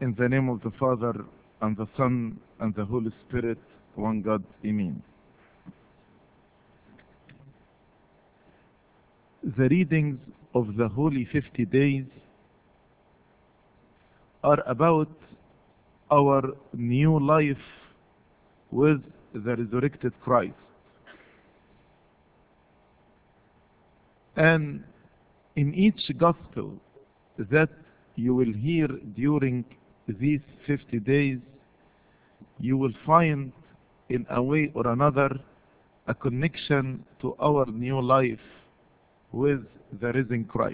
In the name of the Father, and the Son, and the Holy Spirit, one God, Amen. The readings of the Holy 50 Days are about our new life with the resurrected Christ. And in each gospel that you will hear during these 50 days, you will find in a way or another a connection to our new life with the risen Christ.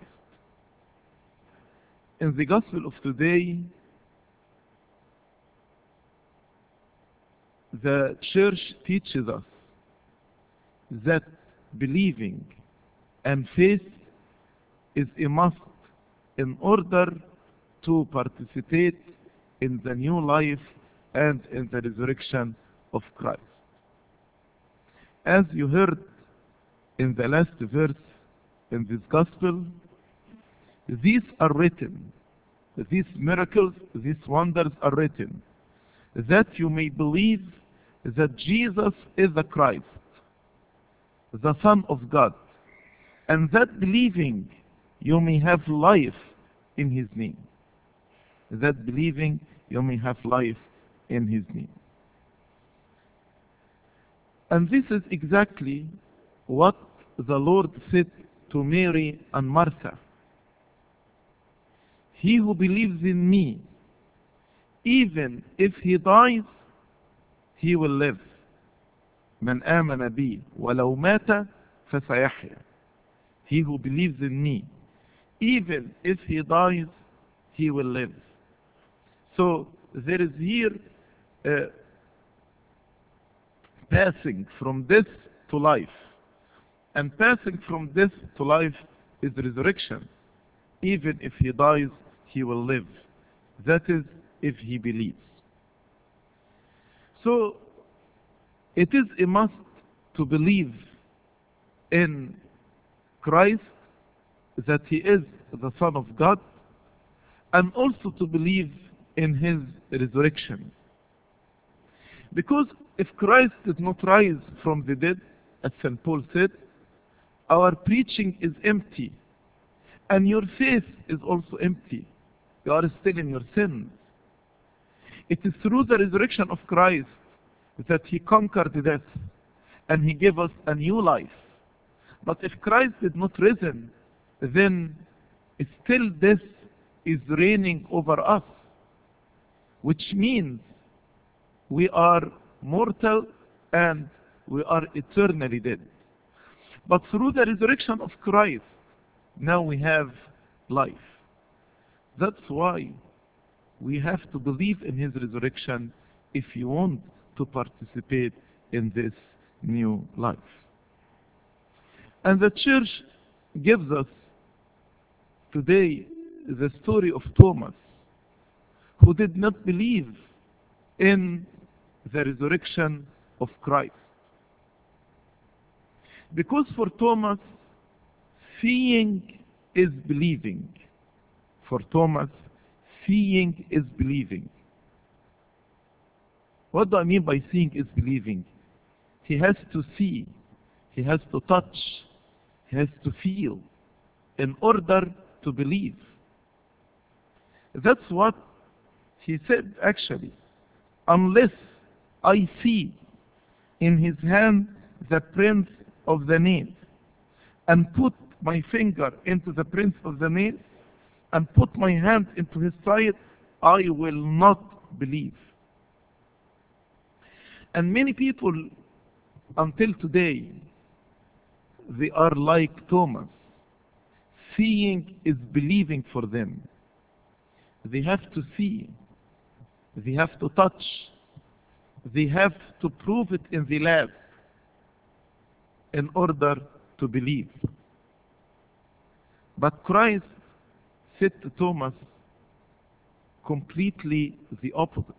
In the gospel of today, the church teaches us that believing and faith is a must in order to participate in the new life and in the resurrection of Christ. As you heard in the last verse in this gospel, these are written, these miracles, these wonders are written, that you may believe that Jesus is the Christ, the Son of God, and that believing you may have life in His name. That believing you may have life in His name. And this is exactly what the Lord said to Mary and Martha. He who believes in me, even if he dies, he will live. من آمن بي ولو مات فسيحيا. He who believes in me, even if he dies, he will live. So there is here passing from death to life. And passing from death to life is resurrection. Even if he dies, he will live. That is, if he believes. So it is a must to believe in Christ, that he is the Son of God, and also to believe in his resurrection. Because if Christ did not rise from the dead, as St. Paul said, our preaching is empty, and your faith is also empty. You are still in your sins. It is through the resurrection of Christ that he conquered death, and he gave us a new life. But if Christ did not risen, then still death is reigning over us, which means we are mortal and we are eternally dead. But through the resurrection of Christ, now we have life. That's why we have to believe in his resurrection if you want to participate in this new life. And the church gives us today the story of Thomas, who did not believe in the resurrection of Christ. Because for Thomas, seeing is believing. For Thomas, seeing is believing. What do I mean by seeing is believing? He has to see, he has to touch, he has to feel in order to believe. That's what he said actually. Unless I see in his hand the prints of the nails, and put my finger into the prints of the nails, and put my hand into his side, I will not believe. And many people until today, they are like Thomas. Seeing is believing for them. They have to see, they have to touch, they have to prove it in the lab in order to believe. But Christ said to Thomas completely the opposite.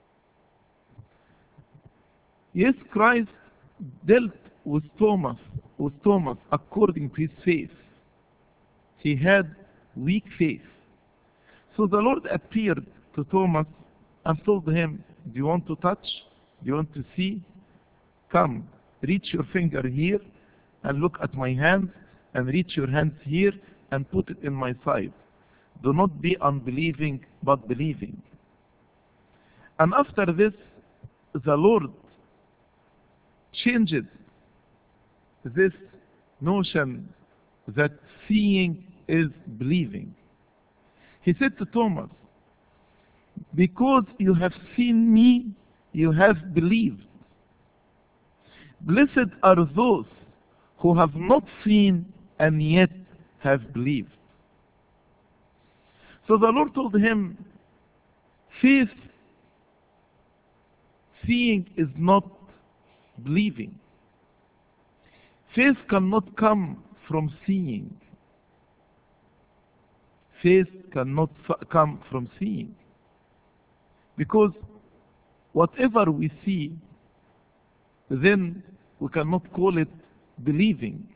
Yes, Christ dealt with Thomas according to his faith. He had weak faith. So the Lord appeared to Thomas and told him, do you want to touch? Do you want to see? Come, reach your finger here and look at my hands, and reach your hands here and put it in my side. Do not be unbelieving, but believing. And after this, the Lord changed this notion that seeing is believing. He said to Thomas, because you have seen me, you have believed. Blessed are those who have not seen and yet have believed. So the Lord told him, faith, seeing is not believing. Faith cannot come from seeing. Faith cannot come from seeing. Because whatever we see, then we cannot call it believing.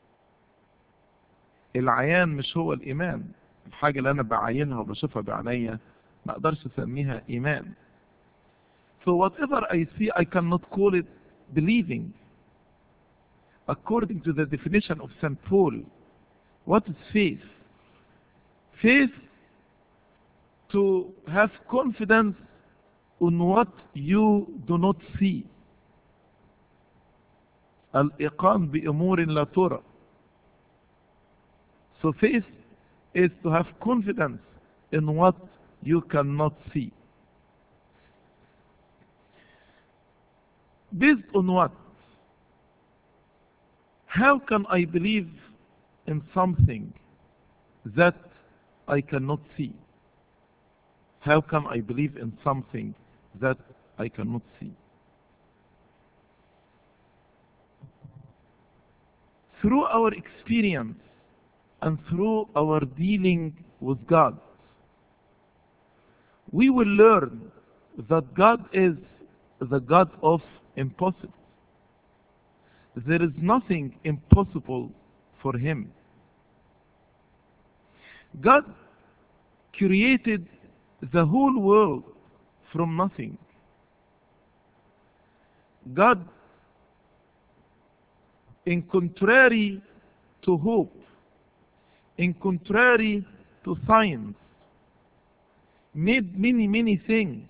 العيان مش هو الإيمان. الحاجة اللي أنا بعينها وبشوفها بعينيا ما أقدرش أسميها إيمان. So whatever I see, I cannot call it believing. According to the definition of St. Paul, what is faith? Faith to have confidence on what you do not see. الإيقان بأمور لا ترى. So faith is to have confidence in what you cannot see. Based on what? How can I believe in something that I cannot see? How can I believe in something that I cannot see? Through our experience and through our dealing with God, we will learn that God is the God of impossible. There is nothing impossible for Him. God created the whole world from nothing. God, in contrary to hope, in contrary to science, made many things.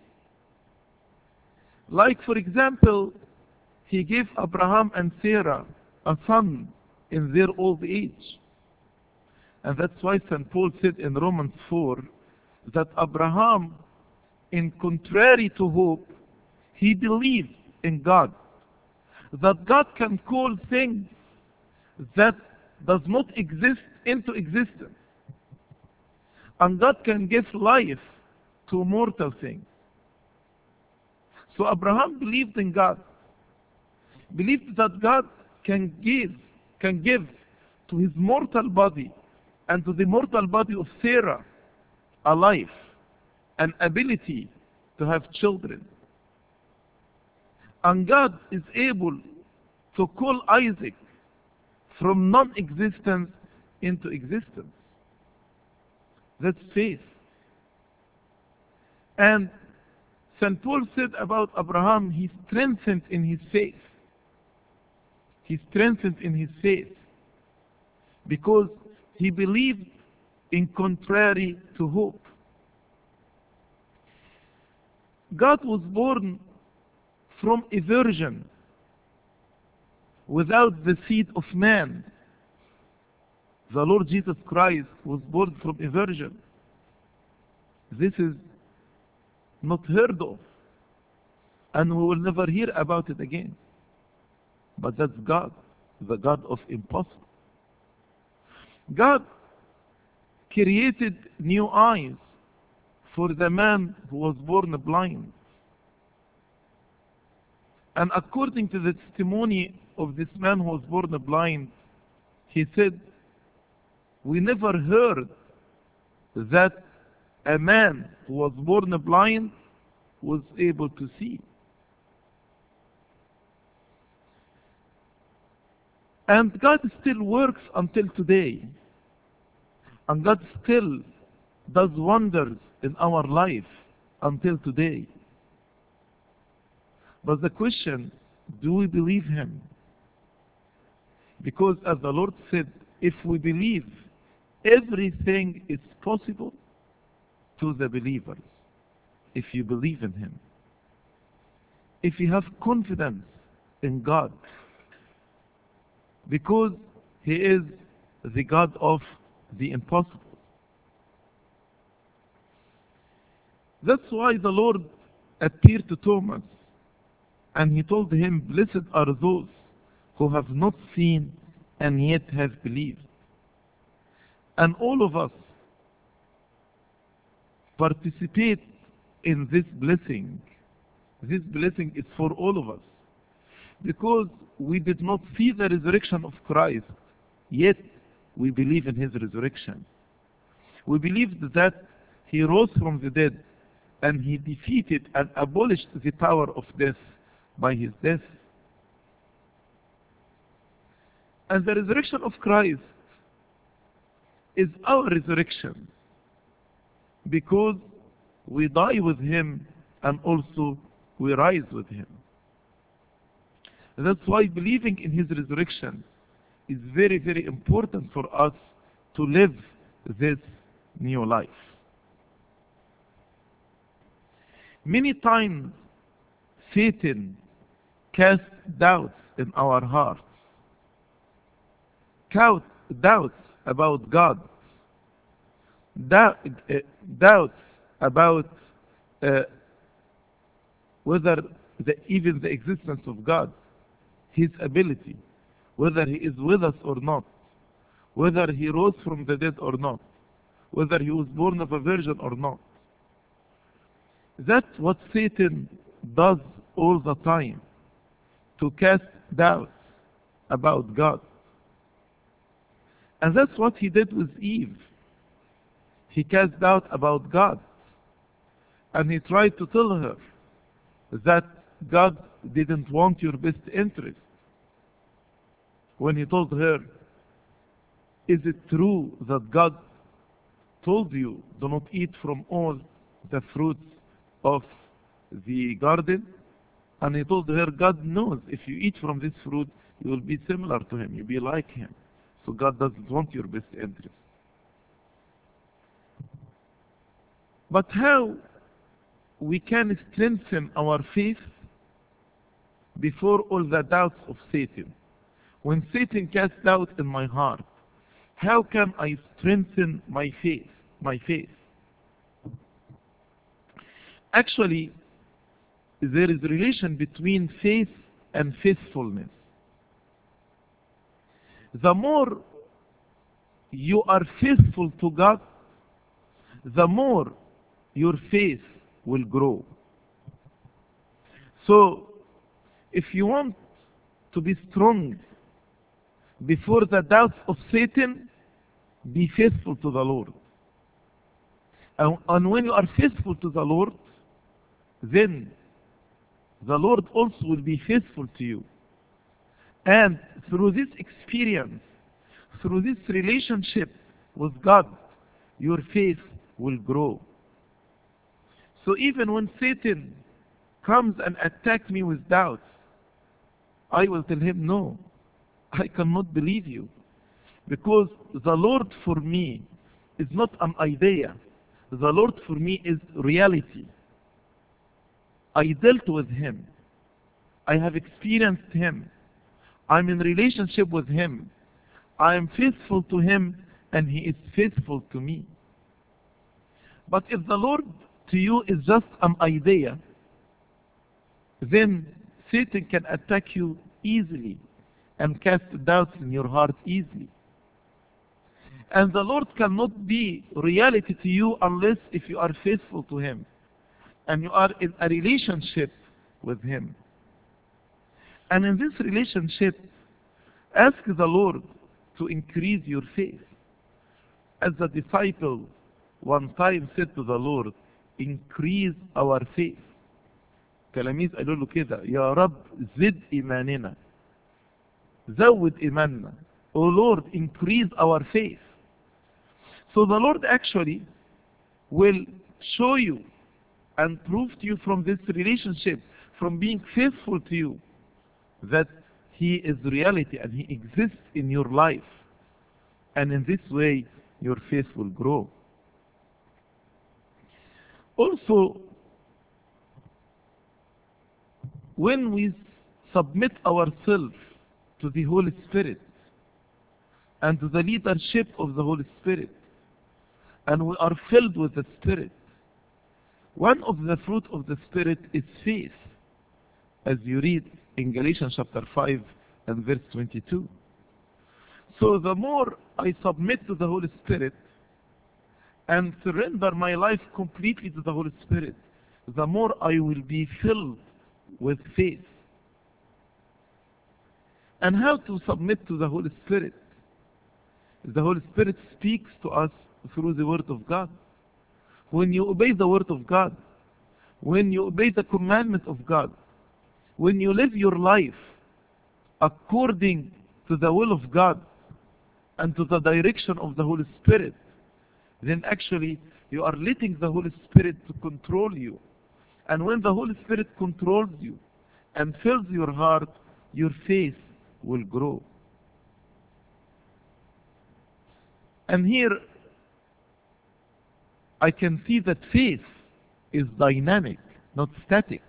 Like, for example, He gave Abraham and Sarah a son in their old age. And that's why St. Paul said in Romans 4 that Abraham, in contrary to hope, he believed in God. That God can call things that does not exist into existence. And God can give life to mortal things. So Abraham believed in God. Believed that God can give to his mortal body and to the mortal body of Sarah a life, an ability to have children. And God is able to call Isaac from non-existence into existence. That's faith. And St. Paul said about Abraham, he strengthened in his faith. He strengthened in his faith because he believed in contrary to hope. God was born from a virgin without the seed of man. The Lord Jesus Christ was born from a virgin. This is not heard of, and we will never hear about it again. But that's God, the God of impossible. God created new eyes for the man who was born blind. And according to the testimony of this man who was born blind, he said, we never heard that a man who was born blind was able to see. And God still works until today. And God still does wonders in our life. until today. But the question, do we believe him? Because as the Lord said, if we believe, everything is possible to the believers. If you believe in him. If you have confidence in God. Because he is the God of the impossible. That's why the Lord appeared to Thomas and he told him, blessed are those who have not seen and yet have believed. And all of us participate in this blessing. This blessing is for all of us. Because we did not see the resurrection of Christ, yet we believe in his resurrection. We believe that he rose from the dead and he defeated and abolished the power of death by his death. And the resurrection of Christ is our resurrection because we die with him and also we rise with him. That's why believing in his resurrection is very, very important for us to live this new life. Many times Satan casts doubts in our hearts. Doubts about God. Doubts about whether even the existence of God, his ability, whether he is with us or not, whether he rose from the dead or not, whether he was born of a virgin or not. That's what Satan does all the time, to cast doubts about God. And that's what he did with Eve. He cast doubt about God. And he tried to tell her that God didn't want your best interest. When he told her, is it true that God told you, do not eat from all the fruits of the garden? And he told her, God knows if you eat from this fruit, you will be similar to him, you'll be like him. So God doesn't want your best interest. But how we can strengthen our faith before all the doubts of Satan? When Satan casts doubt in my heart, how can I strengthen my faith? Actually, there is a relation between faith and faithfulness. The more you are faithful to God, the more your faith will grow. So, if you want to be strong before the doubts of Satan, be faithful to the Lord. And when you are faithful to the Lord, then the Lord also will be faithful to you. And through this experience, through this relationship with God, your faith will grow. So even when Satan comes and attacks me with doubts, I will tell him, no, I cannot believe you. Because the Lord for me is not an idea. The Lord for me is reality. I dealt with him. I have experienced him. I'm in relationship with him. I am faithful to him and he is faithful to me. But if the Lord to you is just an idea, then Satan can attack you easily and cast doubts in your heart easily. And the Lord cannot be reality to you unless if you are faithful to him and you are in a relationship with him. And in this relationship, ask the Lord to increase your faith. As the disciple one time said to the Lord, increase our faith. تلاميذ قالوا له كده, يا رب زد إيماننا, زود إيماننا. Oh Lord, increase our faith. So the Lord actually will show you and prove to you from this relationship, from being faithful to you, that He is reality and He exists in your life. And in this way, your faith will grow. Also, when we submit ourselves to the Holy Spirit and to the leadership of the Holy Spirit, and we are filled with the Spirit, one of the fruit of the Spirit is faith, as you read in Galatians chapter 5 and verse 22. So the more I submit to the Holy Spirit and surrender my life completely to the Holy Spirit, the more I will be filled with faith. And how to submit to the Holy Spirit? The Holy Spirit speaks to us through the Word of God. When you obey the Word of God, when you obey the commandment of God, when you live your life according to the will of God and to the direction of the Holy Spirit, then actually you are letting the Holy Spirit to control you. And when the Holy Spirit controls you and fills your heart, your faith will grow. And here I can see that faith is dynamic, not static.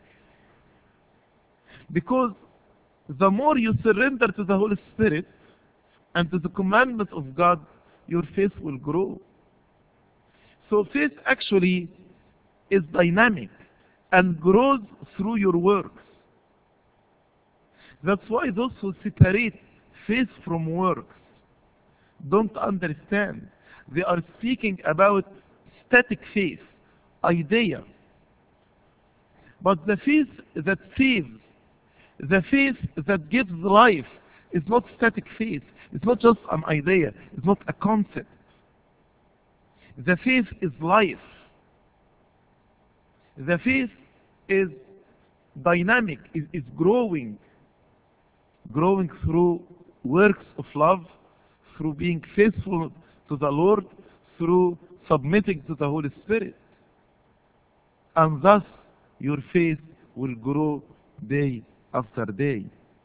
Because the more you surrender to the Holy Spirit and to the commandment of God, your faith will grow. So faith actually is dynamic and grows through your works. That's why those who separate faith from works don't understand. They are speaking about static faith, idea. But the faith that saves, the faith that gives life, is not static faith. It's not just an idea. It's not a concept. The faith is life. The faith is dynamic, is growing through works of love, through being faithful to the Lord, through submitting to the Holy Spirit. And thus your faith will grow day after day.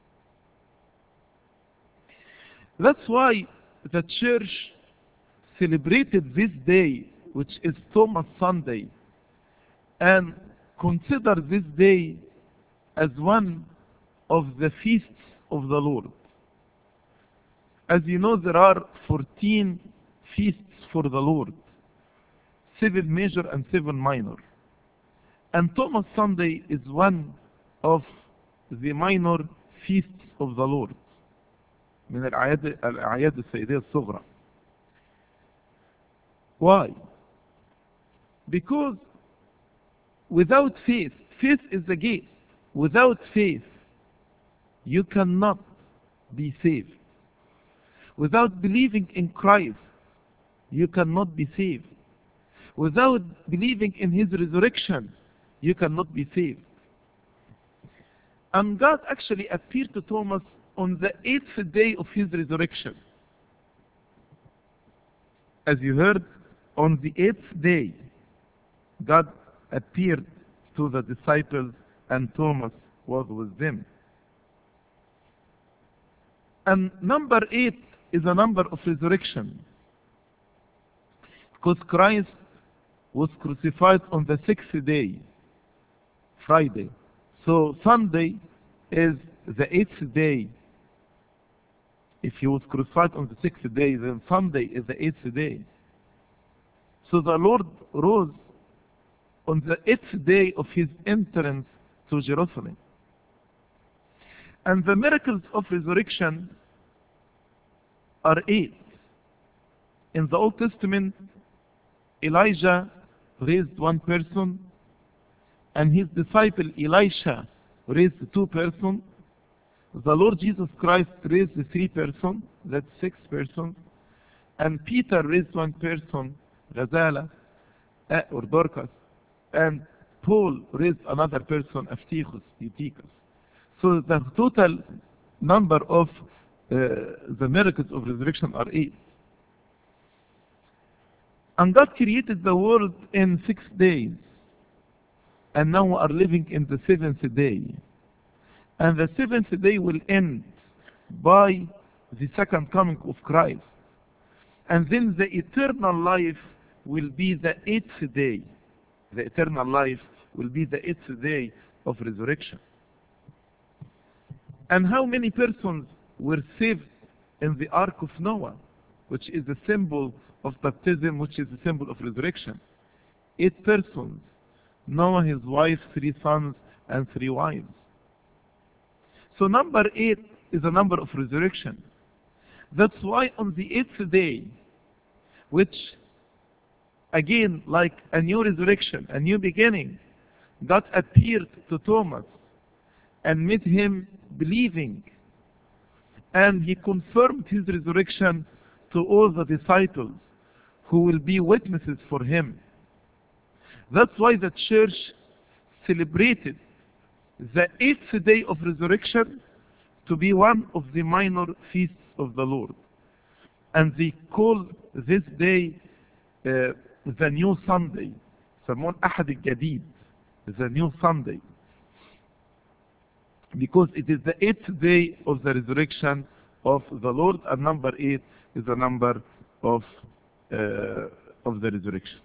That's why the church celebrated this day, which is Thomas Sunday, and consider this day as one of the feasts of the Lord. As you know, there are 14 feasts for the Lord, 7 major and 7 minor. And Thomas Sunday is one of the minor feasts of the Lord, من الأعياد السيدية الصغرى. Why? Because without faith, faith is the gate. Without faith, you cannot be saved. Without believing in Christ, you cannot be saved. Without believing in His resurrection, you cannot be saved. And God actually appeared to Thomas on the 8th day of His resurrection. As you heard, on the 8th day, God appeared to the disciples and Thomas was with them. And number 8 is a number of resurrection, because Christ was crucified on the 6th day, Friday. So Sunday is the 8th day. If He was crucified on the 6th day, then Sunday is the 8th day. So the Lord rose on the 8th day of His entrance to Jerusalem. And the miracles of resurrection are 8. In the Old Testament, Elijah raised 1 person, and his disciple Elisha raised 2 persons. The Lord Jesus Christ raised 3 persons, that's 6 persons. And Peter raised 1 person, Ghazala, or Dorcas. And Paul raised another person, Eutychus. So the total number of the miracles of resurrection are 8. And God created the world in 6 days. and now we are living in the seventh day. And the seventh day will end by the second coming of Christ. And then the eternal life will be the eighth day. The eternal life will be the eighth day of resurrection. And how many persons were saved in the Ark of Noah, which is the symbol of baptism, which is the symbol of resurrection? 8 persons. Noah, his wife, 3 sons, and 3 wives. So number 8 is a number of resurrection. That's why on the 8th day, which again, like a new resurrection, a new beginning, God appeared to Thomas and made him believing. And he confirmed his resurrection to all the disciples who will be witnesses for him. That's why the church celebrated the 8th day of resurrection to be one of the minor feasts of the Lord. And they call this day the new Sunday. يسمون أحد الجديد, the new Sunday. Because it is the 8th day of the resurrection of the Lord, and number 8 is the number of the resurrection.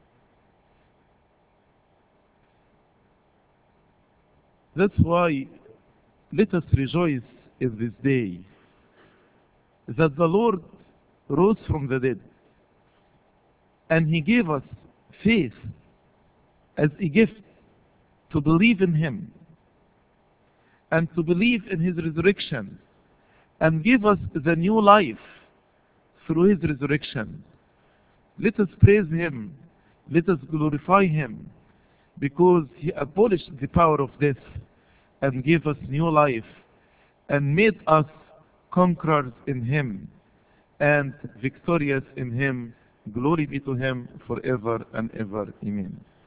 That's why let us rejoice in this day, that the Lord rose from the dead, and He gave us faith as a gift to believe in Him, and to believe in His resurrection, and give us the new life through His resurrection. Let us praise Him, let us glorify Him, because He abolished the power of death and gave us new life and made us conquerors in Him and victorious in Him. Glory be to Him forever and ever. Amen.